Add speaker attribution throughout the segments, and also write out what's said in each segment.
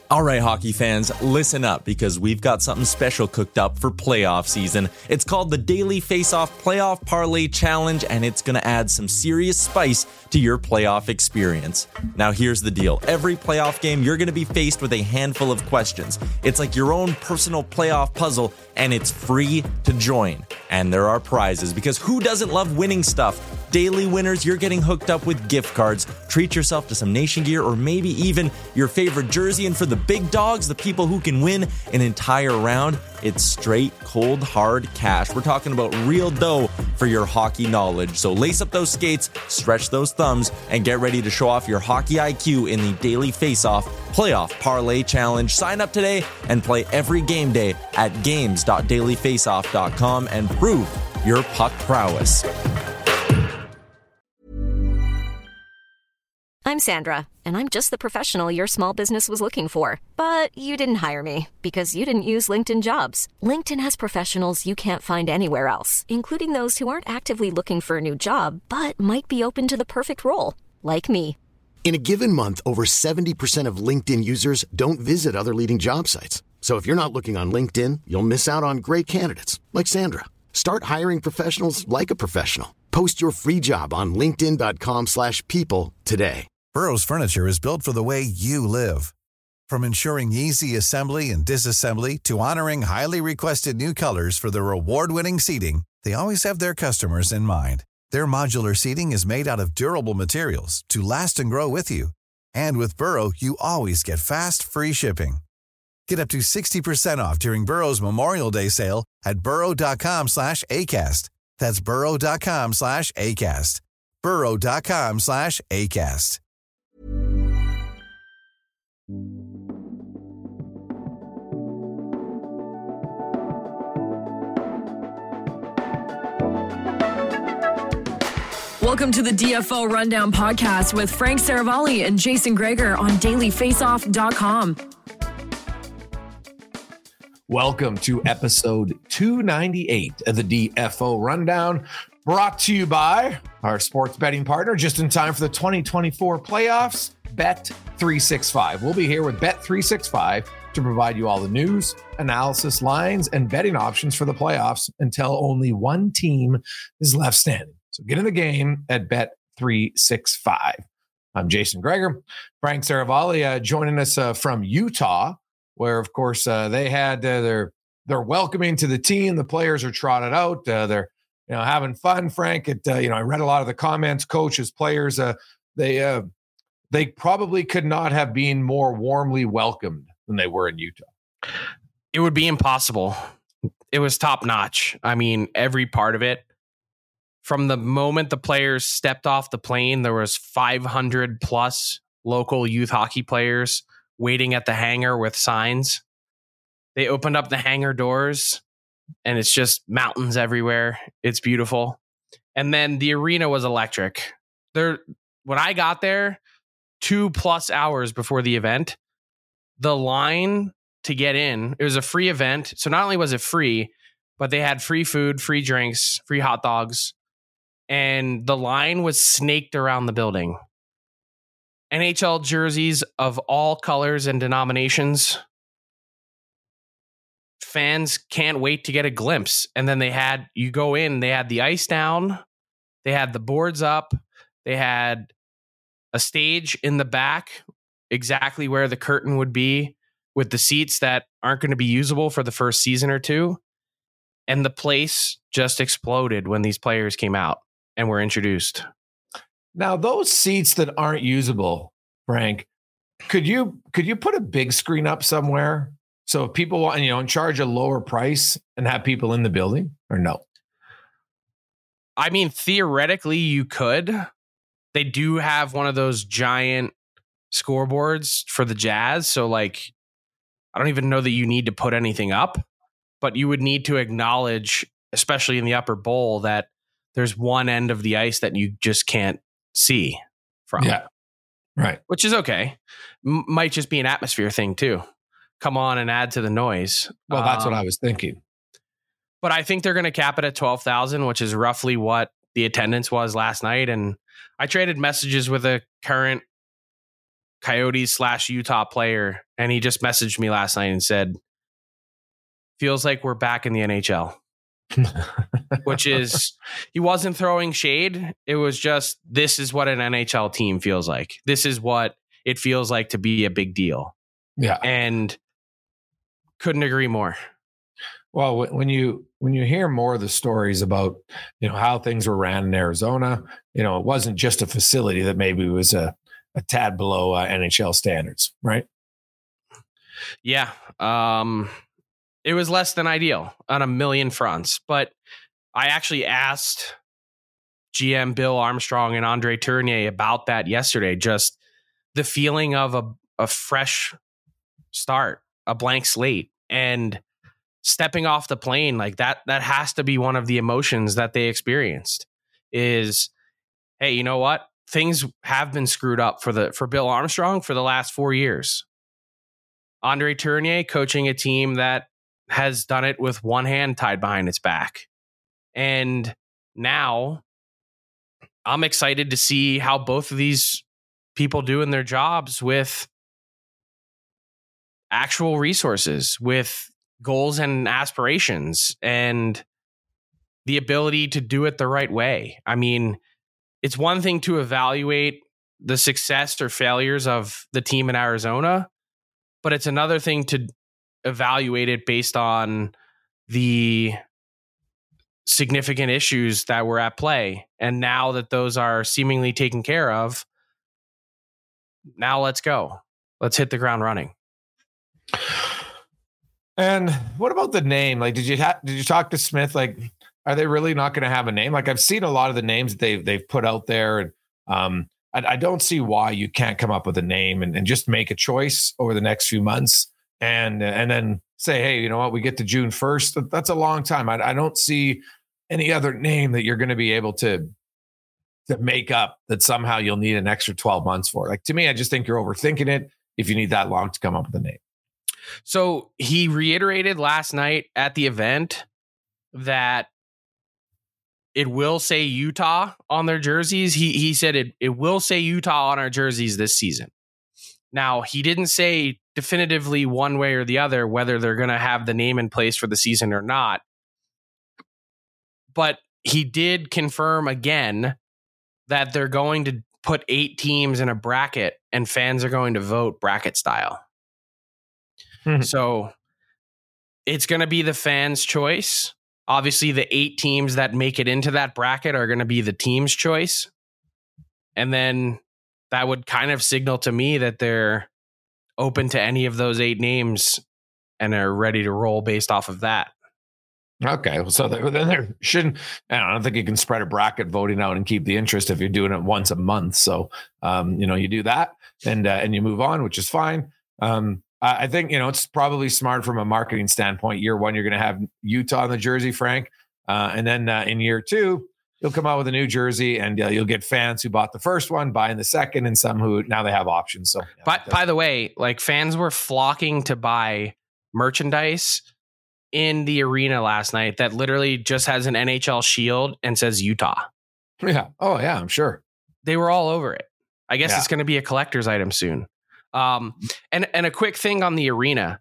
Speaker 1: All right, hockey fans, listen up because we've got something special cooked up for playoff season. It's called the Daily Face-Off Playoff Parlay Challenge, and it's going to add some serious spice to your playoff experience. Now, here's the deal. Every playoff game, you're going to be faced with a handful of questions. It's like your own personal playoff puzzle, and it's free to join. And there are prizes, because who doesn't love winning stuff? Daily winners, you're getting hooked up with gift cards. Treat yourself to some Nation gear or maybe even your favorite jersey. And for the big dogs, the people who can win an entire round, it's straight, cold, hard cash. We're talking about real dough for your hockey knowledge. So lace up those skates, stretch those thumbs, and get ready to show off your hockey IQ in the Daily Face-Off Playoff Parlay Challenge. Sign up today and play every game day at games.dailyfaceoff.com and prove your puck prowess.
Speaker 2: I'm Sandra, and I'm just the professional your small business was looking for. But you didn't hire me because you didn't use LinkedIn Jobs. LinkedIn has professionals you can't find anywhere else, including those who aren't actively looking for a new job, but might be open to the perfect role, like me.
Speaker 3: In a given month, over 70% of LinkedIn users don't visit other leading job sites. So if you're not looking on LinkedIn, you'll miss out on great candidates like Sandra. Start hiring professionals like a professional. Post your free job on linkedin.com/people today.
Speaker 4: Burrow's furniture is built for the way you live. From ensuring easy assembly and disassembly to honoring highly requested new colors for their award-winning seating, they always have their customers in mind. Their modular seating is made out of durable materials to last and grow with you. And with Burrow, you always get fast, free shipping. Get up to 60% off during Burrow's Memorial Day sale at burrow.com/ACAST. That's burrow.com/ACAST. burrow.com/ACAST.
Speaker 5: Welcome to the DFO Rundown Podcast with Frank Saravalli and Jason Greger on dailyfaceoff.com.
Speaker 6: Welcome to episode 298 of the DFO Rundown, brought to you by our sports betting partner, just in time for the 2024 playoffs, Bet365. We'll be here with Bet365 to provide you all the news, analysis, lines, and betting options for the playoffs until only one team is left standing. So get in the game at Bet365. I'm Jason Greger. Frank Saravalli joining us from Utah, where, of course, they had they're welcoming to the team. The players are trotted out. They're having fun. Frank, I read a lot of the comments. Coaches, players, they probably could not have been more warmly welcomed than they were in Utah.
Speaker 7: It would be impossible. It was top notch. I mean, every part of it. From the moment the players stepped off the plane, there was 500 plus local youth hockey players waiting at the hangar with signs. They opened up the hangar doors and it's just mountains everywhere. It's beautiful. And then the arena was electric. When I got there 2+ hours before the event, the line to get in, it was a free event. So not only was it free, but they had free food, free drinks, free hot dogs. And the line was snaked around the building. NHL jerseys of all colors and denominations. Fans can't wait to get a glimpse. And then you go in, they had the ice down, they had the boards up, they had a stage in the back, exactly where the curtain would be, with the seats that aren't going to be usable for the first season or two. And the place just exploded when these players came out and were introduced.
Speaker 6: Now, those seats that aren't usable, Frank, could you put a big screen up somewhere so if people want, and charge a lower price and have people in the building, or no?
Speaker 7: I mean, theoretically, you could. They do have one of those giant scoreboards for the Jazz, so I don't even know that you need to put anything up, but you would need to acknowledge, especially in the upper bowl, that there's one end of the ice that you just can't see from.
Speaker 6: Yeah. Right.
Speaker 7: Which is okay. Might just be an atmosphere thing too. Come on and add to the noise.
Speaker 6: Well, that's what I was thinking.
Speaker 7: But I think they're going to cap it at 12,000, which is roughly what the attendance was last night. And I traded messages with a current Coyotes / Utah player, and he just messaged me last night and said, feels like we're back in the NHL. Which is, he wasn't throwing shade. It was just, this is what an NHL team feels like. This is what it feels like to be a big deal.
Speaker 6: Yeah.
Speaker 7: And couldn't agree more.
Speaker 6: Well, when you hear more of the stories about, how things were ran in Arizona, it wasn't just a facility that maybe was a tad below NHL standards, right?
Speaker 7: Yeah. It was less than ideal on a million fronts, but I actually asked GM Bill Armstrong and Andre Tournier about that yesterday. Just the feeling of a fresh start, a blank slate, and stepping off the plane like that has to be one of the emotions that they experienced is, hey, you know what? Things have been screwed up for Bill Armstrong for the last 4 years. Andre Tournier coaching a team that has done it with one hand tied behind its back. And now I'm excited to see how both of these people do in their jobs with actual resources, with goals and aspirations, and the ability to do it the right way. I mean, it's one thing to evaluate the success or failures of the team in Arizona, but it's another thing to evaluate it based on the significant issues that were at play. And now that those are seemingly taken care of, now let's go. Let's hit the ground running.
Speaker 6: And what about the name? Like, did you talk to Smith? Like, are they really not going to have a name? Like, I've seen a lot of the names that they've put out there, and I don't see why you can't come up with a name and just make a choice over the next few months, and then say, hey, you know what? We get to June 1st. That's a long time. I don't see any other name that you're going to be able to make up that somehow you'll need an extra 12 months for. Like, to me, I just think you're overthinking it if you need that long to come up with a name.
Speaker 7: So he reiterated last night at the event that it will say Utah on their jerseys. He said it will say Utah on our jerseys this season. Now, he didn't say definitively one way or the other whether they're going to have the name in place for the season or not. But he did confirm again that they're going to put 8 teams in a bracket and fans are going to vote bracket style. Mm-hmm. So it's going to be the fans' choice. Obviously, the 8 teams that make it into that bracket are going to be the team's choice. And then that would kind of signal to me that they're open to any of those 8 names and are ready to roll based off of that.
Speaker 6: Okay. So then there shouldn't, I don't think you can spread a bracket voting out and keep the interest if you're doing it once a month. So, you do that and you move on, which is fine. I think, it's probably smart from a marketing standpoint. Year 1, you're going to have Utah on the jersey, Frank. And then in year 2, you'll come out with a new jersey and you'll get fans who bought the first one, buying the second, and some who now they have options. So,
Speaker 7: by the way, like, fans were flocking to buy merchandise in the arena last night that literally just has an NHL shield and says Utah.
Speaker 6: Yeah. Oh, yeah, I'm sure.
Speaker 7: They were all over it. I guess it's going to be a collector's item soon. And a quick thing on the arena.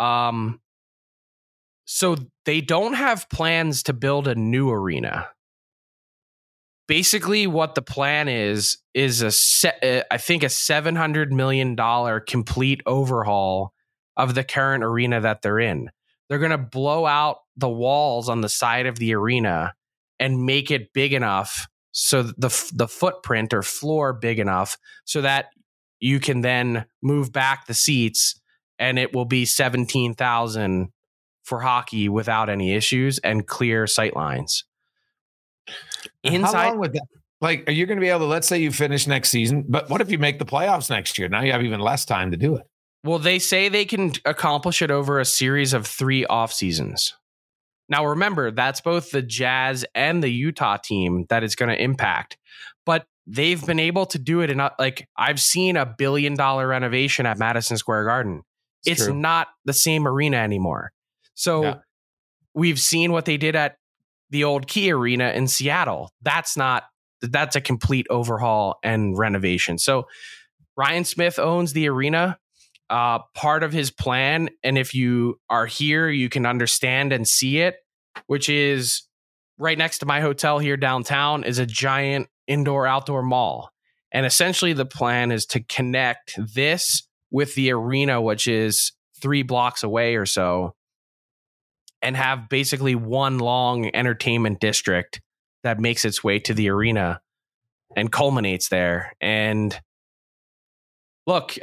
Speaker 7: So they don't have plans to build a new arena. Basically, what the plan is I think a $700 million complete overhaul of the current arena that they're in. They're going to blow out the walls on the side of the arena and make it big enough, so the footprint or floor big enough so that you can then move back the seats and it will be 17,000 for hockey without any issues and clear sight lines.
Speaker 6: Inside, how long would that? Like, are you going to be able to, let's say you finish next season, but what if you make the playoffs next year? Now you have even less time to do it.
Speaker 7: Well, they say they can accomplish it over a series of 3 off seasons. Now, remember, that's both the Jazz and the Utah team that it's going to impact. But they've been able to do it in, like, I've seen a $1 billion renovation at Madison Square Garden. It's not the same arena anymore. So we've seen what they did at the old Key Arena in Seattle. That's a complete overhaul and renovation. So Ryan Smith owns the arena. Part of his plan, and if you are here, you can understand and see it, which is right next to my hotel here downtown is a giant indoor-outdoor mall. And essentially the plan is to connect this with the arena, which is 3 blocks away or so, and have basically one long entertainment district that makes its way to the arena and culminates there. And look,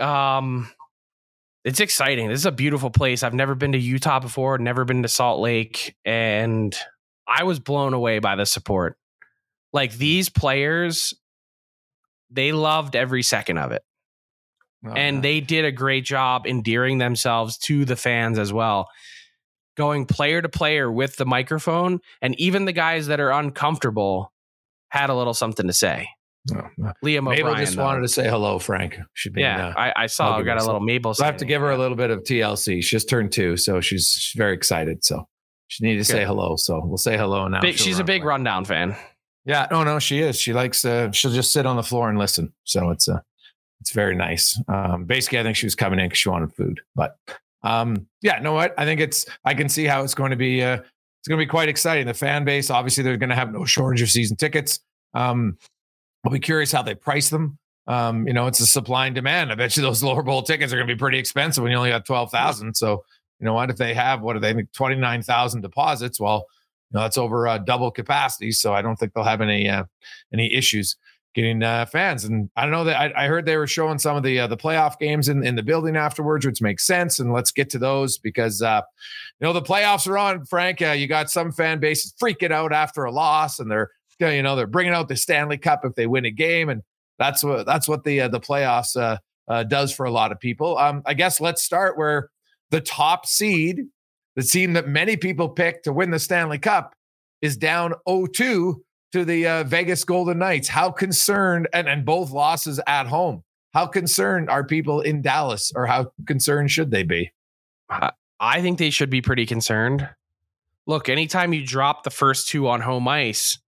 Speaker 7: it's exciting. This is a beautiful place. I've never been to Utah before, never been to Salt Lake, and I was blown away by the support. Like, these players, they loved every second of it. And they did a great job endearing themselves to the fans as well, going player to player with the microphone. And even the guys that are uncomfortable had a little something to say. Liam
Speaker 6: Mabel
Speaker 7: O'Brien
Speaker 6: just wanted to say hello, Frank. Should be
Speaker 7: I saw. I got a little Mabel.
Speaker 6: I have to give her a little bit of TLC. She just turned 2, so she's very excited. So she needed to say hello. So we'll say hello now.
Speaker 7: She's a big rundown fan.
Speaker 6: Yeah, no, she is. She likes. She'll just sit on the floor and listen. So it's very nice. Basically, I think she was coming in because she wanted food. But you know what? I think I can see how it's going to be. It's going to be quite exciting. The fan base, obviously, they're going to have no shortage of season tickets. I'll be curious how they price them. It's a supply and demand. I bet you those lower bowl tickets are going to be pretty expensive when you only got 12,000. So, you know what, if they have, 29,000 deposits, well, that's over double capacity. So I don't think they'll have any issues getting fans. And I don't know that I heard they were showing some of the playoff games in the building afterwards, which makes sense. And let's get to those because, the playoffs are on, Frank. You got some fan bases freaking out after a loss and they're bringing out the Stanley Cup if they win a game. And that's what the playoffs does for a lot of people. I guess let's start where the top seed, the team that many people pick to win the Stanley Cup, is down 0-2 to the Vegas Golden Knights. How concerned, and both losses at home, how concerned are people in Dallas, or how concerned should they be?
Speaker 7: I think they should be pretty concerned. Look, anytime you drop the first 2 on home ice,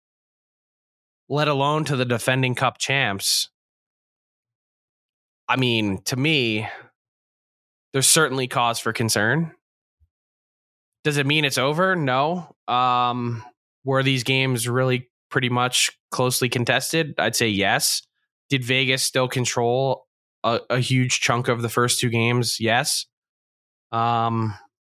Speaker 7: let alone to the defending Cup champs, I mean, to me, there's certainly cause for concern. Does it mean it's over? No. Were these games really pretty much closely contested? I'd say yes. Did Vegas still control a huge chunk of the first 2 games? Yes. What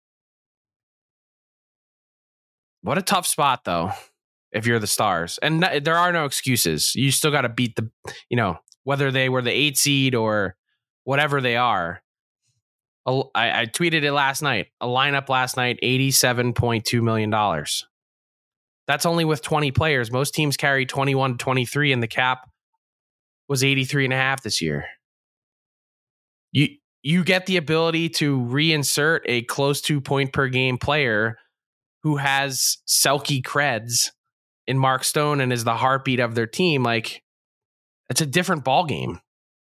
Speaker 7: a tough spot, though, if you're the Stars. And there are no excuses. You still got to beat whether they were the 8 seed or whatever they are. I tweeted it last night. A lineup last night, $87.2 million. That's only with 20 players. Most teams carry 21 to 23, and the cap was 83.5 this year. You get the ability to reinsert a close to point per game player who has Selke creds in Mark Stone and is the heartbeat of their team. Like, it's a different ball game.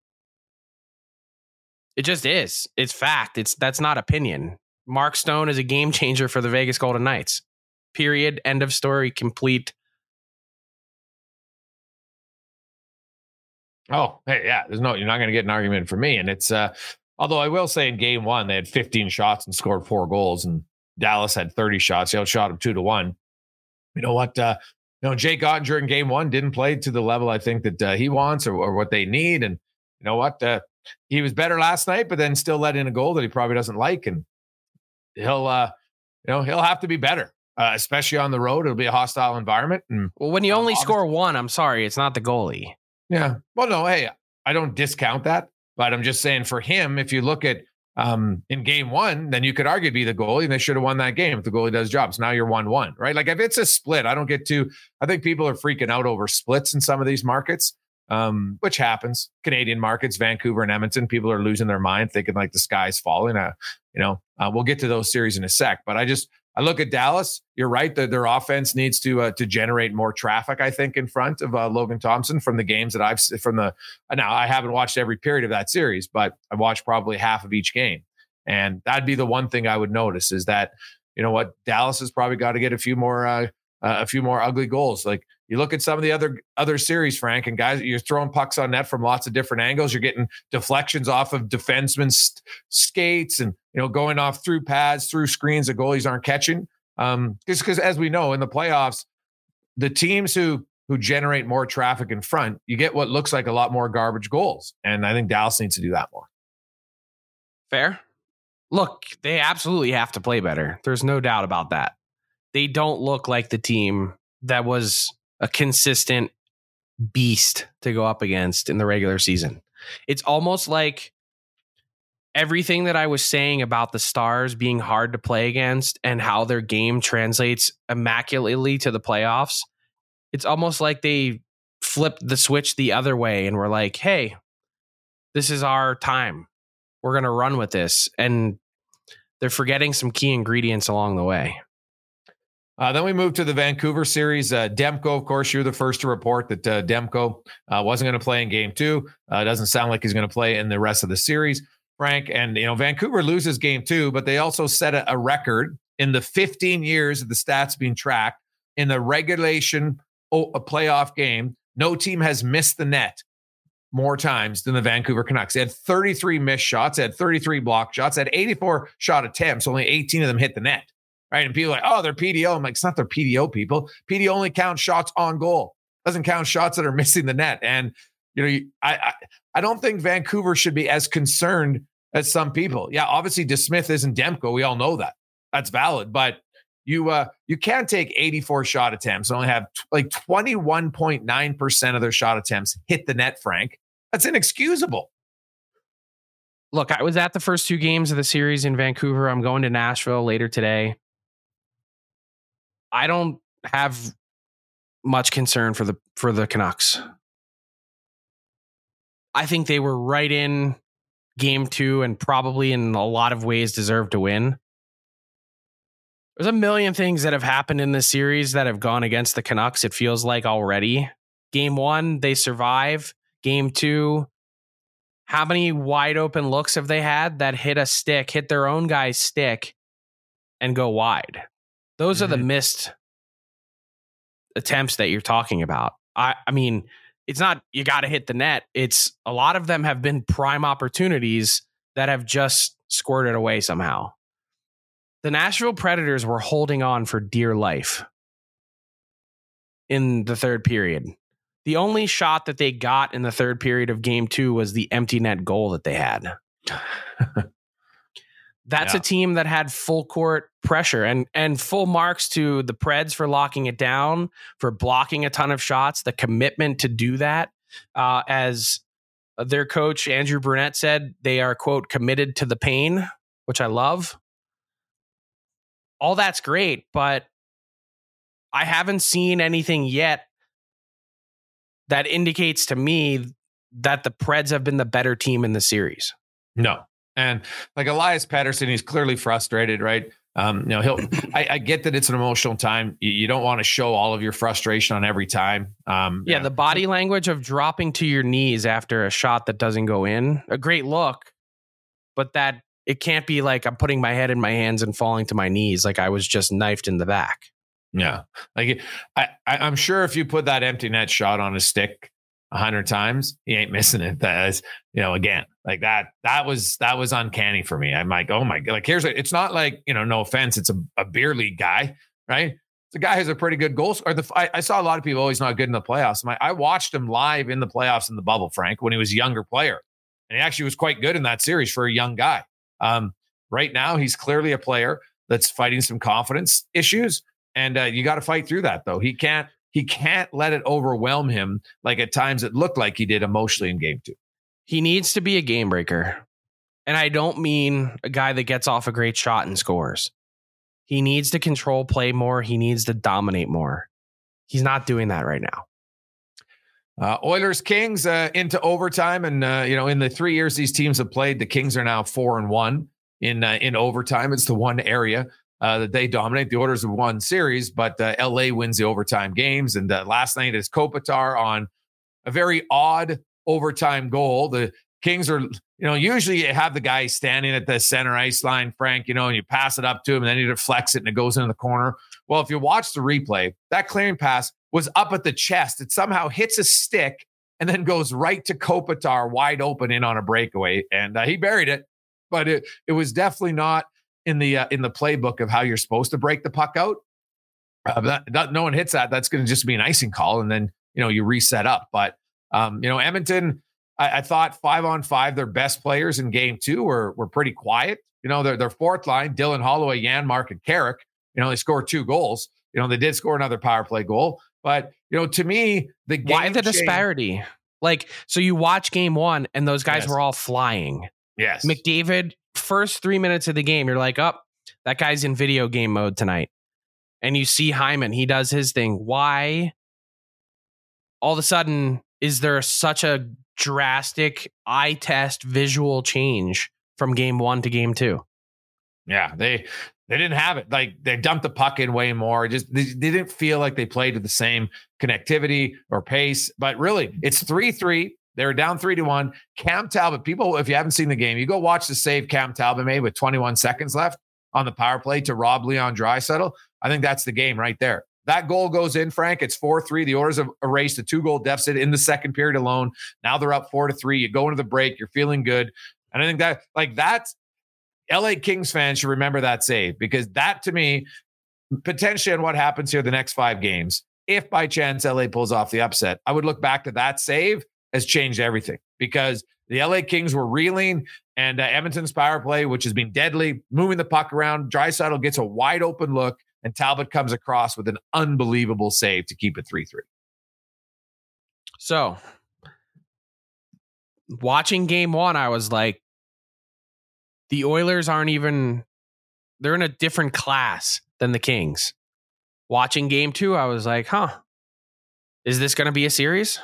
Speaker 7: It just is. It's fact. That's not opinion. Mark Stone is a game changer for the Vegas Golden Knights. Period. End of story. Complete.
Speaker 6: Oh, hey, yeah. You're not going to get an argument from me. And it's, although I will say in game 1, they had 15 shots and scored 4 goals, and Dallas had 30 shots. They outshot them 2-1. You know what? Jake Ottinger in game 1 didn't play to the level I think that he wants or what they need. And you know what? He was better last night, but then still let in a goal that he probably doesn't like. And he'll have to be better, especially on the road. It'll be a hostile environment. And
Speaker 7: when you only score 1, I'm sorry, it's not the goalie.
Speaker 6: Yeah. Well, no, hey, I don't discount that, but I'm just saying for him, if you look at in game 1, then you could argue to be the goalie and they should have won that game if the goalie does jobs. Now you're 1-1, right? Like if it's a split, I think people are freaking out over splits in some of these markets, which happens. Canadian markets, Vancouver and Edmonton, people are losing their mind thinking like the sky's falling. We'll get to those series in a sec, but I look at Dallas. You're right that their offense needs to generate more traffic. I think in front of Logan Thompson from the games that now I haven't watched every period of that series, but I watched probably half of each game, and that'd be the one thing I would notice is that Dallas has probably got to get a few more a few more ugly goals. Like you look at some of the other series, Frank, and guys, you're throwing pucks on net from lots of different angles. You're getting deflections off of defensemen's skates and, going off through pads, through screens that goalies aren't catching. Because as we know in the playoffs, the teams who generate more traffic in front, you get what looks like a lot more garbage goals. And I think Dallas needs to do that more.
Speaker 7: Fair. Look, they absolutely have to play better. There's no doubt about that. They don't look like the team that was a consistent beast to go up against in the regular season. It's almost like everything that I was saying about the Stars being hard to play against and how their game translates immaculately to the playoffs. It's almost like they flipped the switch the other way and were like, hey, this is our time. We're going to run with this. And they're forgetting some key ingredients along the way.
Speaker 6: Then we move to the Vancouver series. Demko, of course, you're the first to report that Demko wasn't going to play in game 2. It doesn't sound like he's going to play in the rest of the series, Frank. And, Vancouver loses game 2, but they also set a record in the 15 years of the stats being tracked in the regulation a playoff game. No team has missed the net more times than the Vancouver Canucks. They had 33 missed shots, they had 33 block shots, they had 84 shot attempts. Only 18 of them hit the net. Right. And people are like, oh, they're PDO. I'm like, it's not their PDO, people. PDO only counts shots on goal. Doesn't count shots that are missing the net. And, I don't think Vancouver should be as concerned as some people. Yeah, obviously DeSmith isn't Demko. We all know that. That's valid. But you can't take 84 shot attempts and only have like 21.9% of their shot attempts hit the net, Frank. That's inexcusable.
Speaker 7: Look, I was at the first 2 games of the series in Vancouver. I'm going to Nashville later today. I don't have much concern for the Canucks. I think they were right in game 2 and probably in a lot of ways deserved to win. There's a million things that have happened in this series that have gone against the Canucks, it feels like already. Game 1, they survive. Game 2, how many wide open looks have they had that hit their own guy's stick and go wide? Those are the missed attempts that you're talking about. I mean, it's not you got to hit the net. It's a lot of them have been prime opportunities that have just squirted away somehow. The Nashville Predators were holding on for dear life in the third period. The only shot that they got in the third period of game 2 was the empty net goal that they had. That's a team that had full court pressure and full marks to the Preds for locking it down, for blocking a ton of shots, the commitment to do that. As their coach, Andrew Brunette, said, they are, quote, committed to the pain, which I love. All that's great, but I haven't seen anything yet that indicates to me that the Preds have been the better team in the series.
Speaker 6: No. And like Elias Pettersson, he's clearly frustrated, right? I get that it's an emotional time. You don't want to show all of your frustration on every time.
Speaker 7: The body language of dropping to your knees after a shot that doesn't go in, a great look, but that it can't be like I'm putting my head in my hands and falling to my knees like I was just knifed in the back.
Speaker 6: Yeah. Like I'm sure if you put that empty net shot on a stick 100 times, he ain't missing it. That's, again, like that was uncanny for me. I'm like, oh my God, like it's not like, no offense, it's a beer league guy, right? The guy has a pretty good goal scorer. I saw a lot of people always not good in the playoffs. I watched him live in the playoffs in the bubble, Frank, when he was a younger player. And he actually was quite good in that series for a young guy. Right now, he's clearly a player that's fighting some confidence issues. And you got to fight through that, though. He can't let it overwhelm him like at times it looked like he did emotionally in game 2.
Speaker 7: He needs to be a game breaker. And I don't mean a guy that gets off a great shot and scores. He needs to control play more. He needs to dominate more. He's not doing that right now.
Speaker 6: Oilers Kings into overtime. And, in the 3 years these teams have played, the Kings are now 4-1 in overtime. It's the one area that they dominate. The Oilers have won series, but LA wins the overtime games. And last night is Kopitar on a very odd overtime goal. The Kings are, usually you have the guy standing at the center ice line, Frank, and you pass it up to him and then he deflects it and it goes into the corner. Well, if you watch the replay, that clearing pass was up at the chest. It somehow hits a stick and then goes right to Kopitar wide open in on a breakaway. And he buried it, but it was definitely not in the playbook of how you're supposed to break the puck out. No one hits that. That's going to just be an icing call. And then, you reset up. But, Edmonton, I thought 5-on-5, their best players in game 2 were pretty quiet. Their fourth line, Dylan Holloway, Janmark, and Carrick, they scored 2 goals. They did score another power play goal. But, to me, the game
Speaker 7: why the disparity? So you watch game 1 and those guys were all flying.
Speaker 6: Yes.
Speaker 7: McDavid, first 3 minutes of the game, you're like, that guy's in video game mode tonight. And you see Hyman, he does his thing. Why all of a sudden is there such a drastic eye test visual change from game 1 to game 2?
Speaker 6: Yeah, they didn't have it. They dumped the puck in way more. Just they didn't feel like they played with the same connectivity or pace. But really, it's 3-3. They were down 3-1. Cam Talbot, people, if you haven't seen the game, you go watch the save Cam Talbot made with 21 seconds left on the power play to rob Leon Draisaitl. I think that's the game right there. That goal goes in, Frank. It's 4-3. The Oilers have erased a 2-goal deficit in the second period alone. Now they're up 4-3. You go into the break. You're feeling good. And I think that's LA Kings fans should remember that save, because that, to me, potentially on what happens here the next 5 games, if by chance LA pulls off the upset, I would look back to that save as changed everything, because the LA Kings were reeling and Edmonton's power play, which has been deadly, moving the puck around. Draisaitl gets a wide open look and Talbot comes across with an unbelievable save to keep it 3-3.
Speaker 7: So watching game 1, I was like, the Oilers they're in a different class than the Kings. Watching game 2, I was like, is this going to be a series?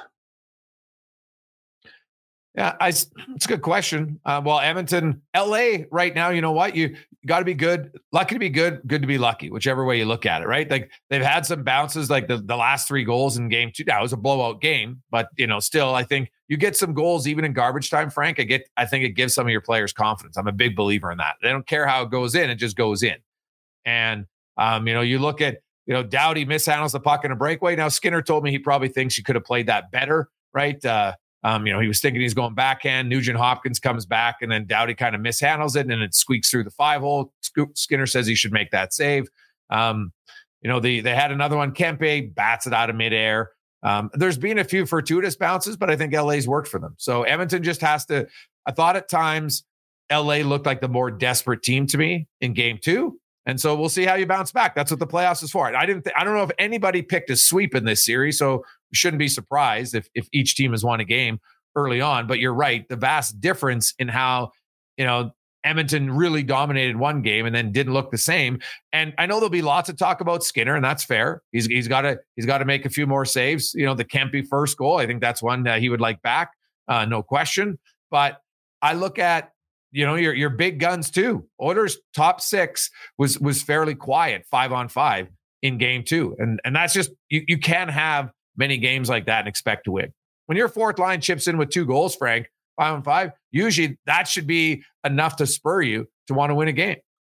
Speaker 6: Yeah, it's a good question. Well, Edmonton, LA right now, you know what? You got to be good, lucky to be good, good to be lucky, whichever way you look at it, right? Like they've had some bounces, like the last 3 goals in game 2. Now it was a blowout game, but still, I think you get some goals even in garbage time, Frank. I think it gives some of your players confidence. I'm a big believer in that. They don't care how it goes in; it just goes in. And you look at Doughty mishandles the puck in a breakaway. Now Skinner told me he probably thinks he could have played that better, right? He was thinking he's going backhand. Nugent Hopkins comes back, and then Doughty kind of mishandles it, and it squeaks through the 5-hole. Skinner says he should make that save. They had another one. Kempe bats it out of midair. There's been a few fortuitous bounces, but I think LA's worked for them. So Edmonton just has to. I thought at times LA looked like the more desperate team to me in game 2. And so we'll see how you bounce back. That's what the playoffs is for. I don't know if anybody picked a sweep in this series, so we shouldn't be surprised if each team has won a game early on. But you're right. The vast difference in how, Edmonton really dominated one game and then didn't look the same. And I know there'll be lots of talk about Skinner, and that's fair. He's got to make a few more saves. The Kempe first goal, I think that's one that he would like back, no question. But I look at your big guns too. Oilers top 6 was fairly quiet 5-on-5 in game 2, and that's just you can't have many games like that and expect to win. When your fourth line chips in with 2 goals, Frank, 5-on-5, usually that should be enough to spur you to want to win a game.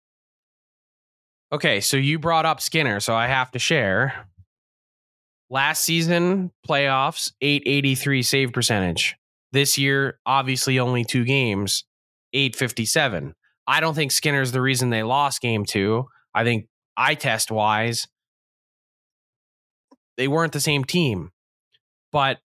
Speaker 7: Okay, so you brought up Skinner, so I have to share. Last season, playoffs, .883 save percentage. This year, obviously only 2 games, .857. I don't think Skinner's the reason they lost game 2. I think eye test wise, they weren't the same team. But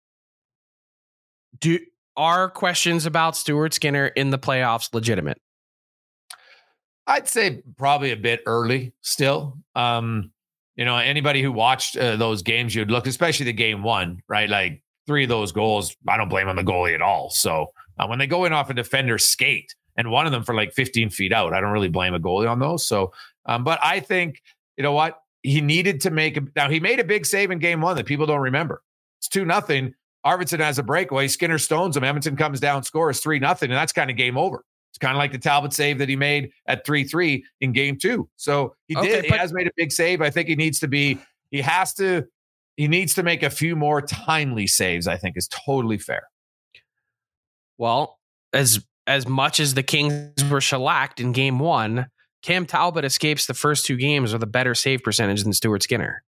Speaker 7: are questions about Stuart Skinner in the playoffs legitimate?
Speaker 6: I'd say probably a bit early still. Anybody who watched those games, you'd look, especially the game 1, right? Like 3 of those goals, I don't blame on the goalie at all. So when they go in off a defender's skate, and one of them for like 15 feet out, I don't really blame a goalie on those. So, but I think, he needed to he made a big save in game 1 that people don't remember. It's 2-0. Arvidsson has a breakaway. Skinner stones him. Edmonton comes down, scores 3-0, and that's kind of game over. It's kind of like the Talbot save that he made at 3-3 in game 2. So he has made a big save. I think he needs to make a few more timely saves, I think is totally fair.
Speaker 7: Well, as much as the Kings were shellacked in game 1, Cam Talbot escapes the first 2 games with a better save percentage than Stuart Skinner.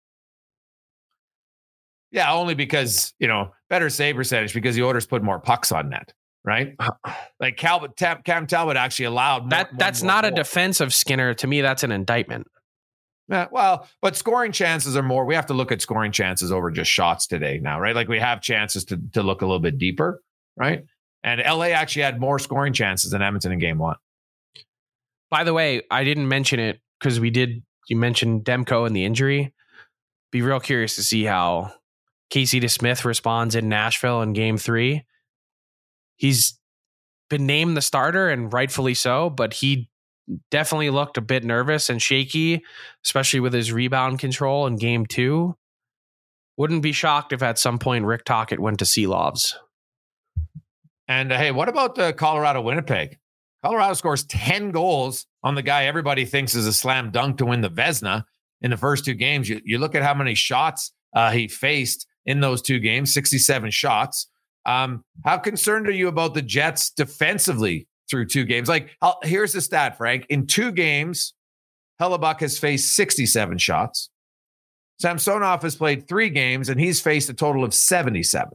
Speaker 6: Yeah, only because, better save percentage because the Oilers put more pucks on net, right? Like Cam Talbot actually allowed more.
Speaker 7: That's not a defense of Skinner. To me, that's an indictment.
Speaker 6: Yeah, well, but scoring chances are more. We have to look at scoring chances over just shots today now, right? Like we have chances to look a little bit deeper, right? And LA actually had more scoring chances than Edmonton in game 1.
Speaker 7: By the way, I didn't mention it because you mentioned Demko and the injury. Be real curious to see how Casey DeSmith responds in Nashville in game 3. He's been named the starter and rightfully so, but he definitely looked a bit nervous and shaky, especially with his rebound control in game 2. Wouldn't be shocked if at some point Rick Tocchet went to Seelovs.
Speaker 6: And hey, what about the Colorado-Winnipeg? Colorado scores 10 goals on the guy everybody thinks is a slam dunk to win the Vezina in the first 2 games. You look at how many shots he faced in those 2 games, 67 shots. How concerned are you about the Jets defensively through 2 games? Like, here's the stat, Frank. In 2 games, Hellebuyck has faced 67 shots. Samsonov has played 3 games, and he's faced a total of 77.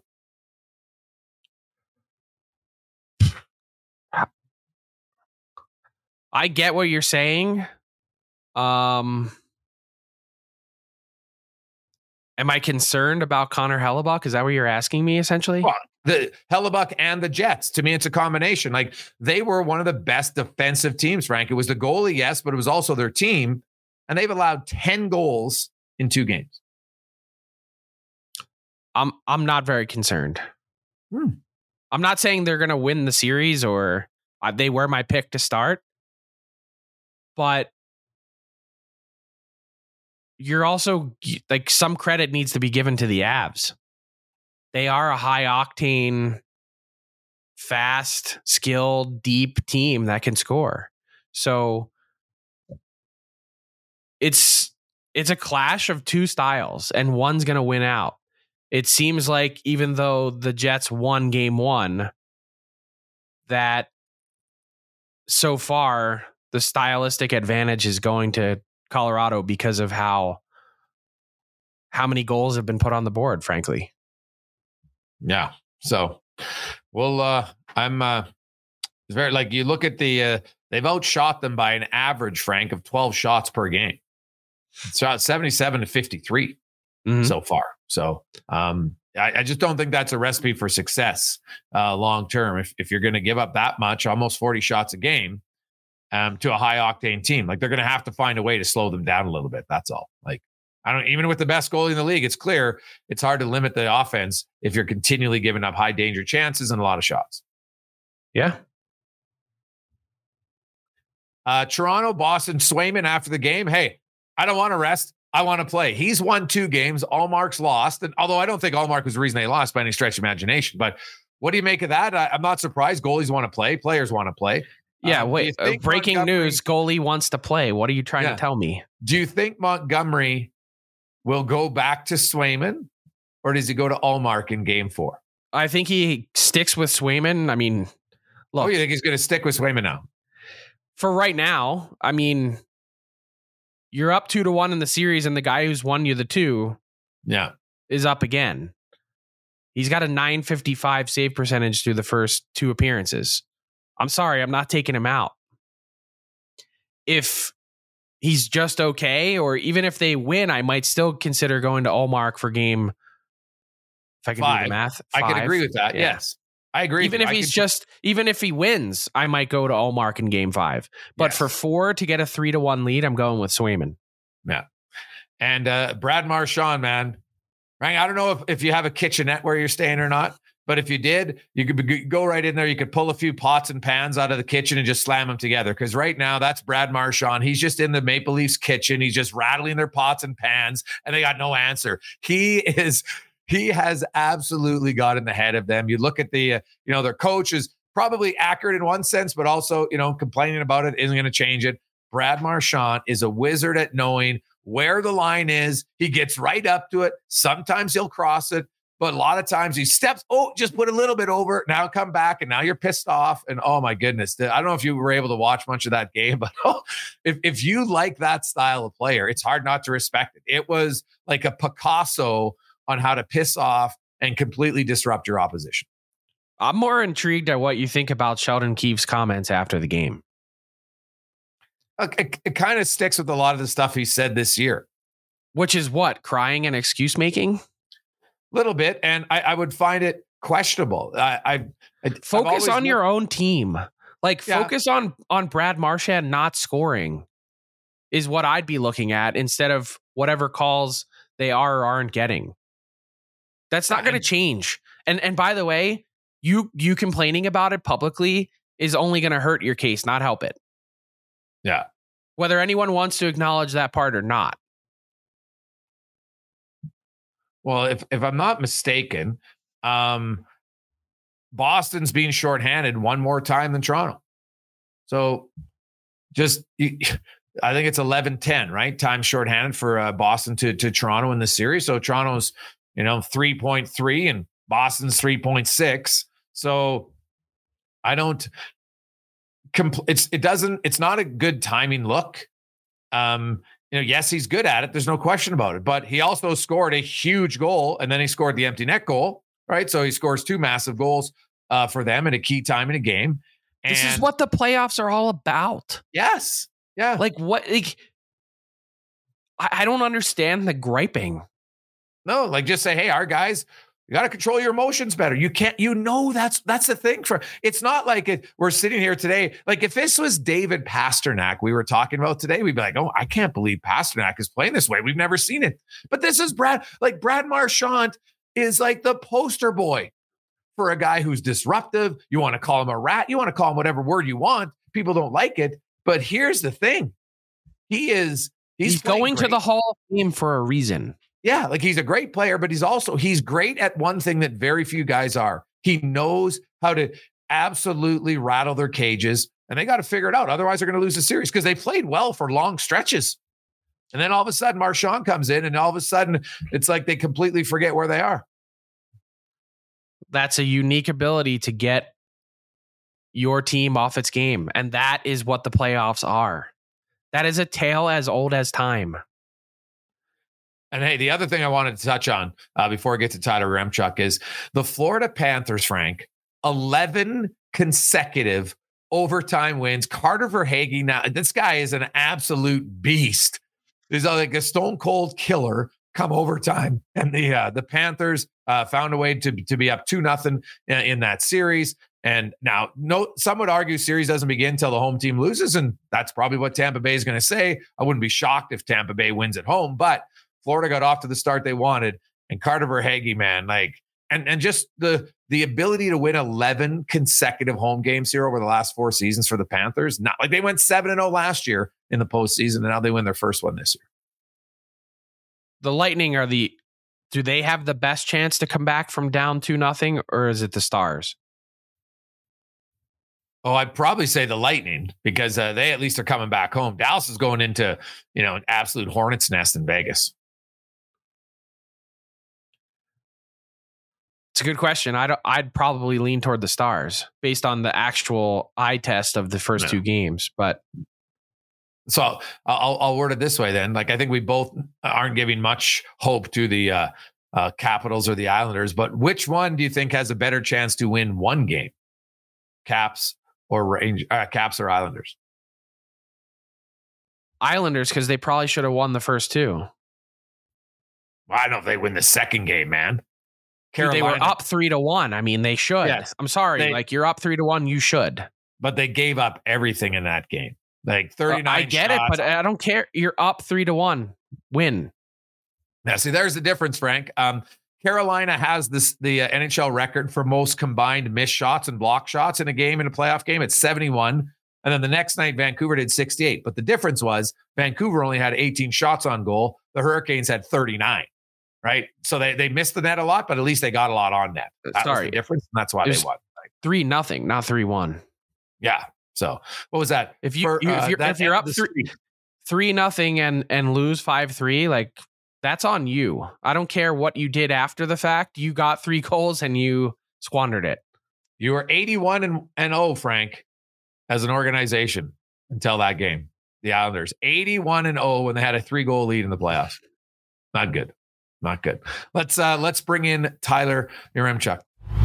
Speaker 7: I get what you're saying. Am I concerned about Connor Hellebuyck? Is that what you're asking me, essentially?
Speaker 6: Well, the Hellebuyck and the Jets. To me, it's a combination. Like, they were one of the best defensive teams, Frank. It was the goalie, yes, but it was also their team. And they've allowed 10 goals in 2 games.
Speaker 7: I'm not very concerned. I'm not saying they're going to win the series or they were my pick to start. But you're also like, some credit needs to be given to the Avs. They are a high octane, fast, skilled, deep team that can score. So it's a clash of 2 styles and one's going to win out. It seems like even though the Jets won game 1, that so far the stylistic advantage is going to Colorado because of how many goals have been put on the board, frankly.
Speaker 6: Yeah. So, well, it's very, like, you look at they've outshot them by an average, Frank, of 12 shots per game. It's 77 to 53 so far. So, I just don't think that's a recipe for success long term. If you're going to give up that much, almost 40 shots a game, to a high octane team, like, they're going to have to find a way to slow them down a little bit. That's all. Like, even with the best goalie in the league, it's clear it's hard to limit the offense if you're continually giving up high danger chances and a lot of shots.
Speaker 7: Yeah.
Speaker 6: Toronto, Boston, Swayman after the game. Hey, I don't want to rest. I want to play. He's won 2 games. Allmark's lost. And although I don't think Allmark was the reason they lost by any stretch of imagination, but what do you make of that? I'm not surprised. Goalies want to play. Players want to play.
Speaker 7: Yeah, wait. Breaking news, goalie wants to play. What are you trying to tell me?
Speaker 6: Do you think Montgomery will go back to Swayman, or does he go to Allmark in game 4?
Speaker 7: I think he sticks with Swayman. I mean, look.
Speaker 6: Oh, you think he's going to stick with Swayman now?
Speaker 7: For right now, I mean, you're up 2-1 in the series, and the guy who's won you the 2 is up again. He's got a .955 save percentage through the first 2 appearances. I'm sorry, I'm not taking him out. If he's just okay, or even if they win, I might still consider going to Allmark for game. If I can do the math, 5.
Speaker 6: I can agree with that. Yeah. Yes, I agree.
Speaker 7: Even if he wins, I might go to Allmark in game 5. But for 4 to get a 3-1 lead, I'm going with Swayman.
Speaker 6: Yeah, and Brad Marchand, man. Right? I don't know if you have a kitchenette where you're staying or not. But if you did, you could go right in there. You could pull a few pots and pans out of the kitchen and just slam them together. Because right now, that's Brad Marchand. He's just in the Maple Leafs kitchen. He's just rattling their pots and pans, and they got no answer. He has absolutely got in the head of them. You look at their coach is probably accurate in one sense, but also, complaining about it isn't going to change it. Brad Marchand is a wizard at knowing where the line is. He gets right up to it. Sometimes he'll cross it. But a lot of times he steps, just put a little bit over, now come back, and now you're pissed off. And oh my goodness, I don't know if you were able to watch much of that game, but if you like that style of player, it's hard not to respect it. It was like a Picasso on how to piss off and completely disrupt your opposition.
Speaker 7: I'm more intrigued at what you think about Sheldon Keefe's comments after the game.
Speaker 6: It kind of sticks with a lot of the stuff he said this year.
Speaker 7: Which is what? Crying and excuse making?
Speaker 6: Little bit, and I would find it questionable.
Speaker 7: Focus on your own team. Focus on Brad Marchand not scoring is what I'd be looking at instead of whatever calls they are or aren't getting. That's not going to change. And by the way, you complaining about it publicly is only going to hurt your case, not help it.
Speaker 6: Yeah.
Speaker 7: Whether anyone wants to acknowledge that part or not.
Speaker 6: Well, if I'm not mistaken, Boston's being shorthanded one more time than Toronto. So I think it's 11-10, right? Time shorthanded for Boston to Toronto in the series. So Toronto's, 3.3 and Boston's 3.6. So I don't, it's not a good timing look. Yes, he's good at it. There's no question about it. But he also scored a huge goal, and then he scored the empty net goal, right? So he scores two massive goals for them in a key time in a game. And
Speaker 7: this is what the playoffs are all about.
Speaker 6: Yes. Yeah.
Speaker 7: I don't understand the griping.
Speaker 6: No, just say, hey, our guys, you got to control your emotions better. You can't, that's the thing it's not like we're sitting here today. Like if this was David Pastrnak we were talking about today, we'd be like, oh, I can't believe Pastrnak is playing this way. We've never seen it. But this is Brad Marchand is like the poster boy for a guy who's disruptive. You want to call him a rat. You want to call him whatever word you want. People don't like it. But here's the thing. He's
Speaker 7: going to the Hall of Fame for a reason.
Speaker 6: Yeah, he's a great player, but he's great at one thing that very few guys are. He knows how to absolutely rattle their cages, and they got to figure it out. Otherwise, they're going to lose the series because they played well for long stretches. And then all of a sudden, Marchand comes in, and all of a sudden, it's like they completely forget where they are.
Speaker 7: That's a unique ability to get your team off its game, and that is what the playoffs are. That is a tale as old as time.
Speaker 6: And hey, the other thing I wanted to touch on before I get to Tyler Remchuk is the Florida Panthers, Frank, 11 consecutive overtime wins. Carter Verhaeghe, now this guy is an absolute beast. He's like a stone cold killer come overtime. And the Panthers found a way to be up 2-0 in that series. And now, some would argue series doesn't begin until the home team loses. And that's probably what Tampa Bay is going to say. I wouldn't be shocked if Tampa Bay wins at home, but Florida got off to the start they wanted, and Carter Verhaeghe, man, and just the ability to win 11 consecutive home games here over the last 4 seasons for the Panthers. Not like they went 7-0 last year in the postseason, and now they win their first one this year.
Speaker 7: The Lightning do they have the best chance to come back from down 2-0, or is it the Stars?
Speaker 6: Oh, I'd probably say the Lightning because they at least are coming back home. Dallas is going into, an absolute hornet's nest in Vegas.
Speaker 7: It's a good question. I'd probably lean toward the Stars based on the actual eye test of the first 2 games. But
Speaker 6: so I'll word it this way then. I think we both aren't giving much hope to the Capitals or the Islanders. But which one do you think has a better chance to win one game? Caps or Caps or Islanders?
Speaker 7: Islanders, because they probably should have won the first 2.
Speaker 6: Well, I don't know if they win the second game, man.
Speaker 7: Carolina. They were up 3-1. I mean, they should. Yes, I'm sorry. You're up 3-1. You should.
Speaker 6: But they gave up everything in that game. 39
Speaker 7: I get shots. It, but I don't care. You're up 3-1. Win.
Speaker 6: Now, see, there's the difference, Frank. Carolina has the NHL record for most combined missed shots and block shots in a playoff game. It's 71. And then the next night, Vancouver did 68. But the difference was Vancouver only had 18 shots on goal. The Hurricanes had 39. Right. So they missed the net a lot, but at least they got a lot on net. That was the difference. And that's why they won.
Speaker 7: 3-0, not 3-1.
Speaker 6: Yeah. So what was that?
Speaker 7: If you're up 3-0 and lose 5-3, That's on you. I don't care what you did after the fact. You got 3 goals and you squandered it.
Speaker 6: You were 81-0, Frank, as an organization until that game. The Islanders 81-0 when they had a 3-goal lead in the playoffs. Not good. Not good. Let's bring in Tyler Yaremchuk.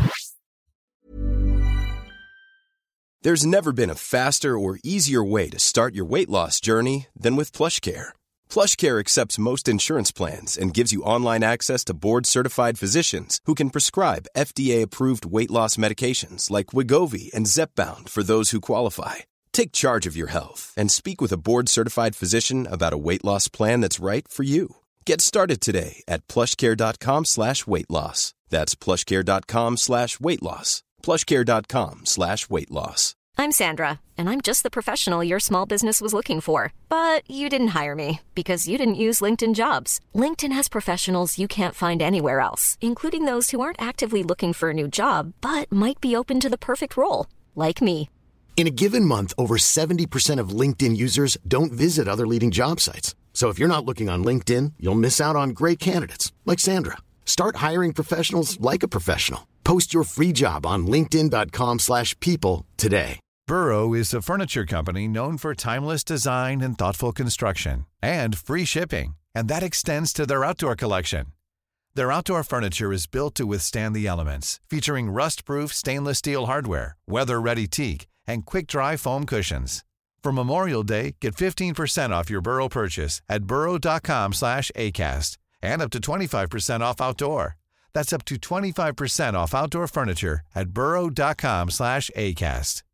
Speaker 8: There's never been a faster or easier way to start your weight loss journey than with PlushCare. PlushCare accepts most insurance plans and gives you online access to board-certified physicians who can prescribe FDA-approved weight loss medications like Wegovy and Zepbound for those who qualify. Take charge of your health and speak with a board-certified physician about a weight loss plan that's right for you. Get started today at plushcare.com/weight loss. That's plushcare.com/weight loss. plushcare.com/weight loss.
Speaker 2: I'm Sandra, and I'm just the professional your small business was looking for. But you didn't hire me because you didn't use LinkedIn Jobs. LinkedIn has professionals you can't find anywhere else, including those who aren't actively looking for a new job, but might be open to the perfect role, like me.
Speaker 3: In a given month, over 70% of LinkedIn users don't visit other leading job sites. So if you're not looking on LinkedIn, you'll miss out on great candidates like Sandra. Start hiring professionals like a professional. Post your free job on linkedin.com/people today.
Speaker 4: Burrow is a furniture company known for timeless design and thoughtful construction and free shipping, and that extends to their outdoor collection. Their outdoor furniture is built to withstand the elements, featuring rust-proof stainless steel hardware, weather-ready teak, and quick-dry foam cushions. For Memorial Day, get 15% off your Burrow purchase at burrow.com/acast and up to 25% off outdoor. That's up to 25% off outdoor furniture at burrow.com/acast.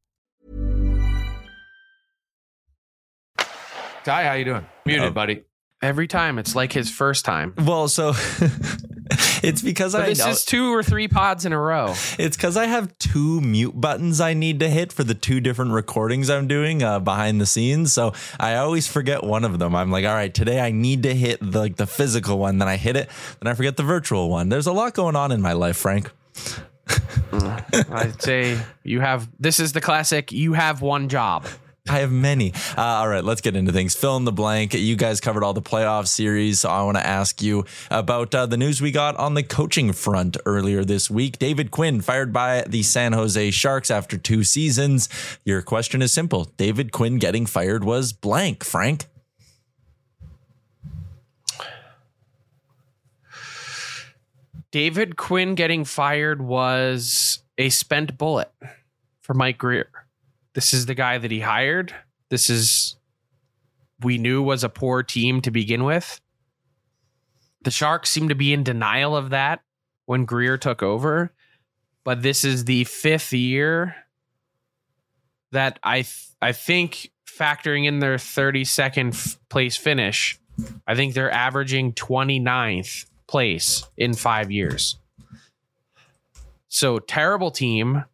Speaker 6: Ty, how you doing? Muted, buddy.
Speaker 7: Every time it's like his first time.
Speaker 1: Well, so it's because
Speaker 7: this is 2 or 3 pods in a row.
Speaker 1: It's because I have 2 mute buttons I need to hit for the 2 different recordings I'm doing behind the scenes. So I always forget one of them. I'm like, all right, today I need to hit the physical one. Then I hit it. Then I forget the virtual one. There's a lot going on in my life, Frank.
Speaker 7: I'd say this is the classic, you have one job.
Speaker 1: I have many. All right, let's get into things. Fill in the blank. You guys covered all the playoff series, so I want to ask you about the news we got on the coaching front earlier this week. David Quinn fired by the San Jose Sharks after 2 seasons. Your question is simple. David Quinn getting fired was blank, Frank.
Speaker 7: David Quinn getting fired was a spent bullet for Mike Grier. This is the guy that he hired. We knew was a poor team to begin with. The Sharks seem to be in denial of that when Grier took over. But this is the 5th year that I think, factoring in their 32nd place finish, I think they're averaging 29th place in 5 years. So terrible team.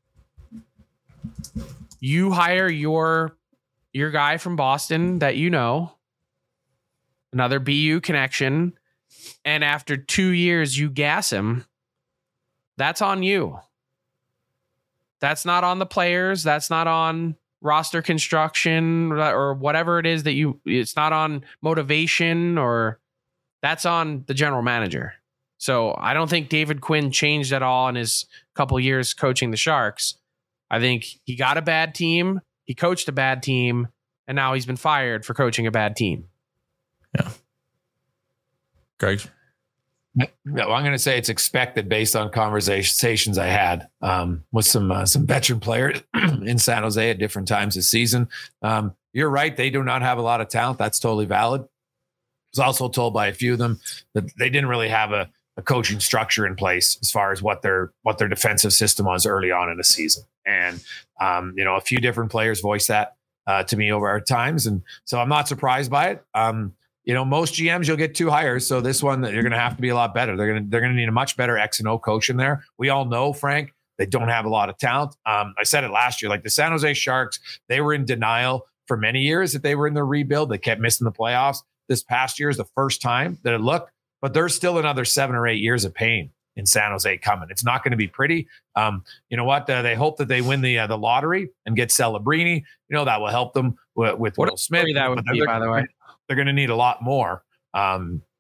Speaker 7: You hire your guy from Boston that you know, another BU connection, and after 2 years you gas him. That's on you. That's not on the players. That's not on roster construction or whatever it is it's not on motivation, or that's on the general manager. So I don't think David Quinn changed at all in his couple years coaching the Sharks. I think he got a bad team, he coached a bad team, and now he's been fired for coaching a bad team.
Speaker 1: Yeah. Greg?
Speaker 6: No, I'm going to say it's expected based on conversations I had with some veteran players in San Jose at different times this season. You're right. They do not have a lot of talent. That's totally valid. I was also told by a few of them that they didn't really have a coaching structure in place as far as what their defensive system was early on in the season. And, a few different players voiced that to me over times. And so I'm not surprised by it. Most GMs, you'll get 2 hires. So this one, you're going to have to be a lot better. They're going to need a much better X and O coach in there. We all know, Frank, they don't have a lot of talent. I said it last year, like the San Jose Sharks, they were in denial for many years that they were in the rebuild. They kept missing the playoffs. This past year is the first time that it looked, but there's still another 7 or 8 years of pain in San Jose coming. It's not going to be pretty. You know what? They hope that they win the lottery and get Celebrini. that will help them with Will Smith.
Speaker 7: That would be, by the way.
Speaker 6: They're going to need a lot more.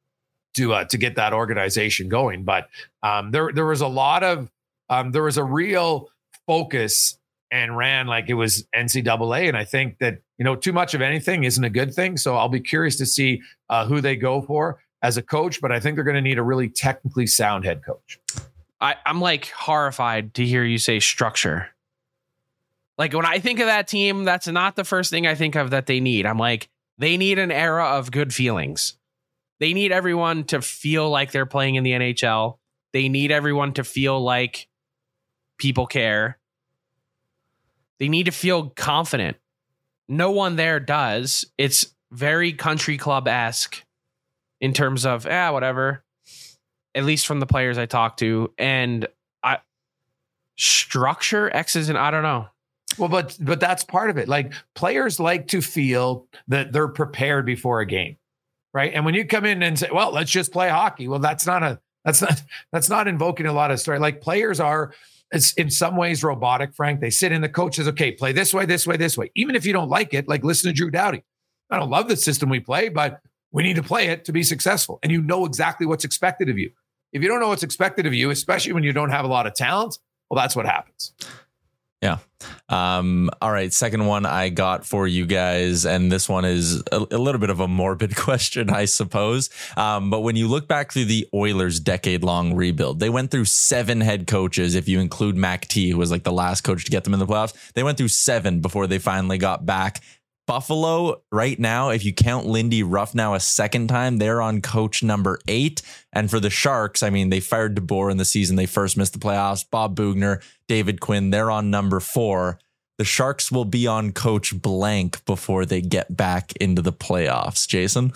Speaker 6: to get that organization going. But there was a lot of there was a real focus and ran like it was NCAA. And I think that, too much of anything isn't a good thing. So I'll be curious to see who they go for as a coach, but I think they're going to need a really technically sound head coach.
Speaker 7: I'm like horrified to hear you say structure. Like when I think of that team, that's not the first thing I think of that they need. I'm like, they need an era of good feelings. They need everyone to feel like they're playing in the NHL. They need everyone to feel like people care. They need to feel confident. No one there does. It's very country club-esque in terms of, whatever. At least from the players I talk to. And structure, X's and I don't know.
Speaker 6: Well, but that's part of it. Like players like to feel that they're prepared before a game, right? And when you come in and say, "Well, let's just play hockey," well, that's not invoking a lot of story. Like players are, it's in some ways robotic. Frank, they sit in. The coach says, "Okay, play this way, this way, this way." Even if you don't like it, like listen to Drew Doughty. I don't love the system we play, but we need to play it to be successful. And you know exactly what's expected of you. If you don't know what's expected of you, especially when you don't have a lot of talent, well, that's what happens.
Speaker 1: Yeah. All right. Second one I got for you guys. And this one is a little bit of a morbid question, I suppose. But when you look back through the Oilers' decade-long rebuild, they went through 7 head coaches. If you include Mac T, who was like the last coach to get them in the playoffs, they went through 7 before they finally got back. Buffalo right now, if you count Lindy Ruff now a second time, they're on coach number 8. And for the Sharks, I mean, they fired DeBoer in the season they first missed the playoffs. Bob Boughner, David Quinn, they're on number 4. The Sharks will be on coach blank before they get back into the playoffs. Jason?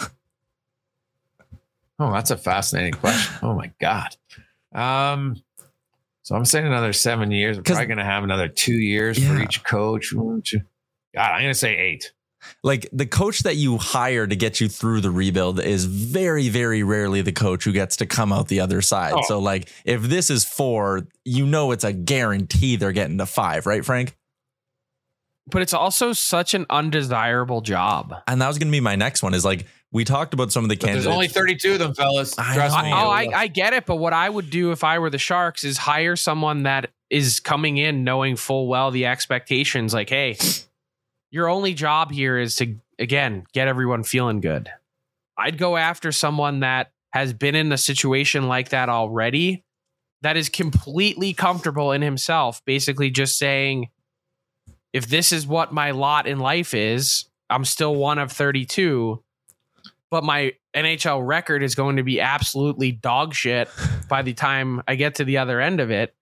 Speaker 6: Oh, that's a fascinating question. Oh my God. So I'm saying another 7 years. We're probably going to have another 2 years for each coach. God, I'm going to say 8.
Speaker 1: Like the coach that you hire to get you through the rebuild is very, very rarely the coach who gets to come out the other side. Oh. So like if this is 4, it's a guarantee they're getting to 5, right, Frank?
Speaker 7: But it's also such an undesirable job.
Speaker 1: And that was going to be my next one is like, we talked about some of the candidates.
Speaker 6: There's only 32 of them, fellas. Trust me.
Speaker 7: I get it. But what I would do if I were the Sharks is hire someone that is coming in knowing full well the expectations. Like, hey, your only job here is to, again, get everyone feeling good. I'd go after someone that has been in a situation like that already, that is completely comfortable in himself, basically just saying, if this is what my lot in life is, I'm still one of 32, but my NHL record is going to be absolutely dog shit by the time I get to the other end of it.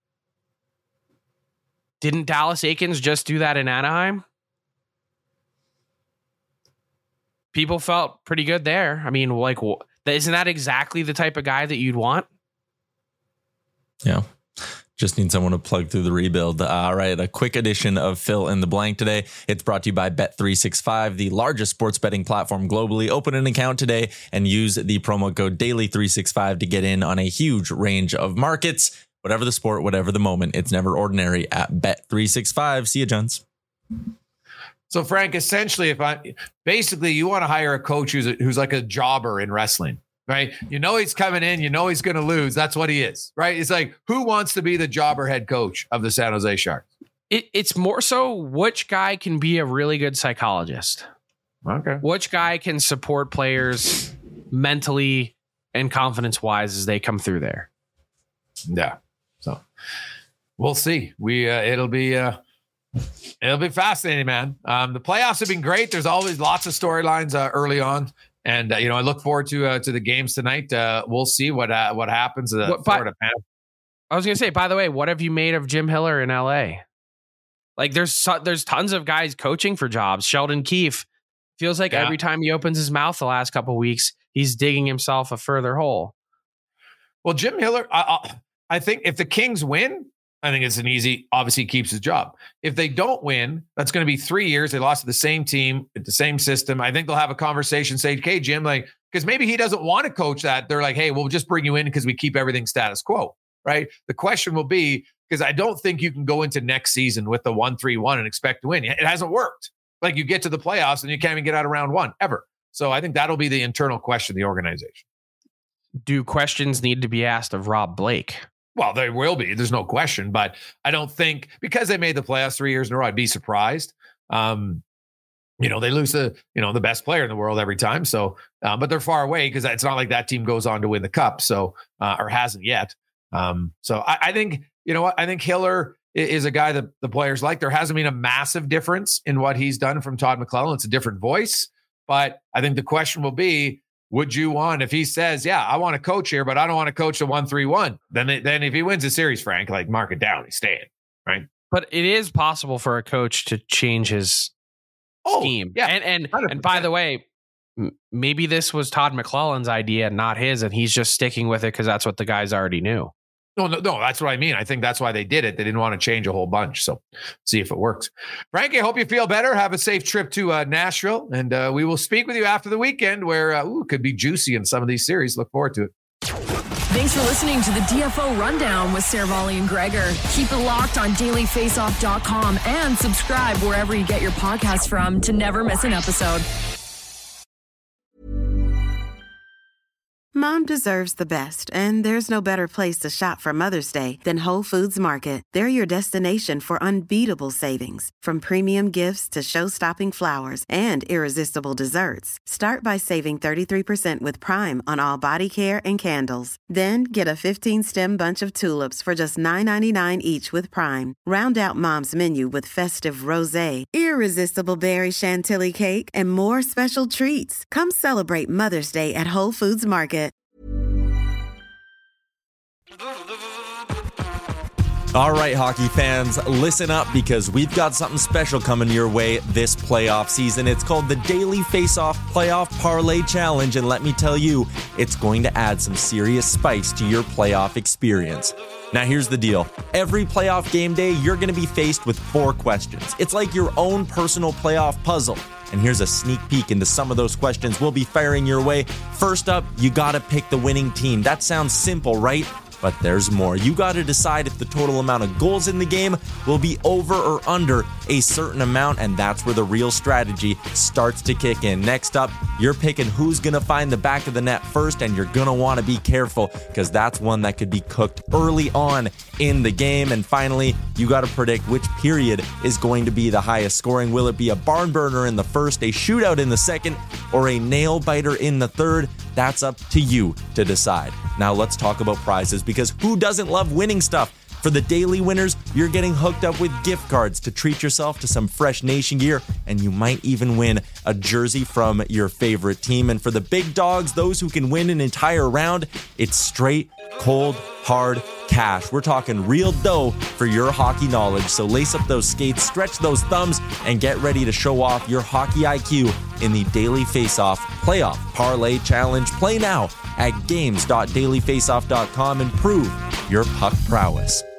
Speaker 7: Didn't Dallas Eakins just do that in Anaheim? People felt pretty good there. I mean, like, isn't that exactly the type of guy that you'd want?
Speaker 1: Yeah. Just need someone to plug through the rebuild. All right. A quick edition of Fill in the Blank today. It's brought to you by Bet365, the largest sports betting platform globally. Open an account today and use the promo code DAILY365 to get in on a huge range of markets. Whatever the sport, whatever the moment, it's never ordinary at Bet365. See you, Johns.
Speaker 6: So, Frank, essentially, you want to hire a coach who's like a jobber in wrestling, right? He's coming in, he's going to lose. That's what he is, right? It's like, who wants to be the jobber head coach of the San Jose Sharks?
Speaker 7: It's more so which guy can be a really good psychologist.
Speaker 6: Okay.
Speaker 7: Which guy can support players mentally and confidence-wise as they come through there.
Speaker 6: Yeah. So we'll see. It'll be fascinating, man. The playoffs have been great. There's always lots of storylines early on, and I look forward to the games tonight. We'll see what happens to the Florida Panthers.
Speaker 7: I was gonna say, by the way, what have you made of Jim Hiller in LA? Like, there's tons of guys coaching for jobs. Sheldon Keefe feels like every time he opens his mouth the last couple of weeks, he's digging himself a further hole.
Speaker 6: Well, Jim Hiller, I think if the Kings win, I think it's an easy, obviously he keeps his job. If they don't win, that's going to be 3 years. They lost to the same team, the same system. I think they'll have a conversation, say, okay, Jim, because maybe he doesn't want to coach that. They're like, hey, we'll just bring you in because we keep everything status quo, right? The question will be, because I don't think you can go into next season with the 1-3-1 and expect to win. It hasn't worked. Like, you get to the playoffs and you can't even get out of round 1 ever. So I think that'll be the internal question of the organization.
Speaker 7: do questions need to be asked of Rob Blake?
Speaker 6: Well, there will be. There's no question. But I don't think because they made the playoffs 3 years in a row, I'd be surprised. They lose the best player in the world every time. So, but they're far away because it's not like that team goes on to win the cup. So, or hasn't yet. So I think, I think Hiller is a guy that the players like. There hasn't been a massive difference in what he's done from Todd McLellan. It's a different voice, but I think the question will be, would you want, if he says, yeah, I want to coach here, but I don't want to coach the 1-3-1, then if he wins the series, Frank, like mark it down, he's staying, right?
Speaker 7: But it is possible for a coach to change his scheme.
Speaker 6: Yeah,
Speaker 7: and by the way, maybe this was Todd McLellan's idea, not his, and he's just sticking with it because that's what the guys already knew.
Speaker 6: No, that's what I mean. I think that's why they did it. They didn't want to change a whole bunch. So see if it works. Frankie, I hope you feel better. Have a safe trip to Nashville. And we will speak with you after the weekend where it could be juicy in some of these series. Look forward to it.
Speaker 5: Thanks for listening to the DFO Rundown with Saravalli and Gregor. Keep it locked on dailyfaceoff.com and subscribe wherever you get your podcasts from to never miss an episode.
Speaker 9: Mom deserves the best, and there's no better place to shop for Mother's Day than Whole Foods Market. They're your destination for unbeatable savings, from premium gifts to show-stopping flowers and irresistible desserts. Start by saving 33% with Prime on all body care and candles. Then get a 15-stem bunch of tulips for just $9.99 each with Prime. Round out Mom's menu with festive rosé, irresistible berry chantilly cake, and more special treats. Come celebrate Mother's Day at Whole Foods Market.
Speaker 1: All right, hockey fans, listen up because we've got something special coming your way this playoff season. It's called the Daily Faceoff Playoff Parlay Challenge, and let me tell you, it's going to add some serious spice to your playoff experience. Now, here's the deal. Every playoff game day, you're going to be faced with 4 questions. It's like your own personal playoff puzzle. And here's a sneak peek into some of those questions we'll be firing your way. First up, you got to pick the winning team. That sounds simple, right? But there's more. You got to decide if the total amount of goals in the game will be over or under a certain amount, and that's where the real strategy starts to kick in. Next up, you're picking who's going to find the back of the net first, and you're going to want to be careful because that's one that could be cooked early on in the game. And finally, you got to predict which period is going to be the highest scoring. Will it be a barn burner in the first, a shootout in the second, or a nail biter in the third? That's up to you to decide. Now let's talk about prizes, because who doesn't love winning stuff? For the daily winners, you're getting hooked up with gift cards to treat yourself to some fresh Nation gear, and you might even win a jersey from your favorite team. And for the big dogs, those who can win an entire round, it's straight, cold, hard cash. We're talking real dough for your hockey knowledge. So lace up those skates, stretch those thumbs, and get ready to show off your hockey IQ in the Daily Faceoff Playoff Parlay Challenge. Play now at games.dailyfaceoff.com and prove your puck prowess.